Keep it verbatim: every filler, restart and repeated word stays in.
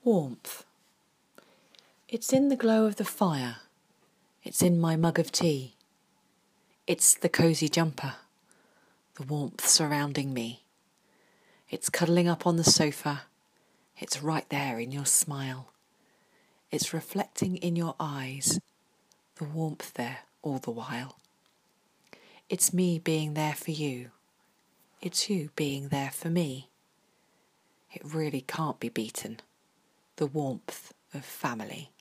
Warmth. It's in the glow of the fire. It's in my mug of tea. It's the cosy jumper, the warmth surrounding me. It's cuddling up on the sofa. It's right there in your smile. It's reflecting in your eyes, the warmth there all the while. It's me being there for you. It's you being there for me. It really can't be beaten, the warmth of family.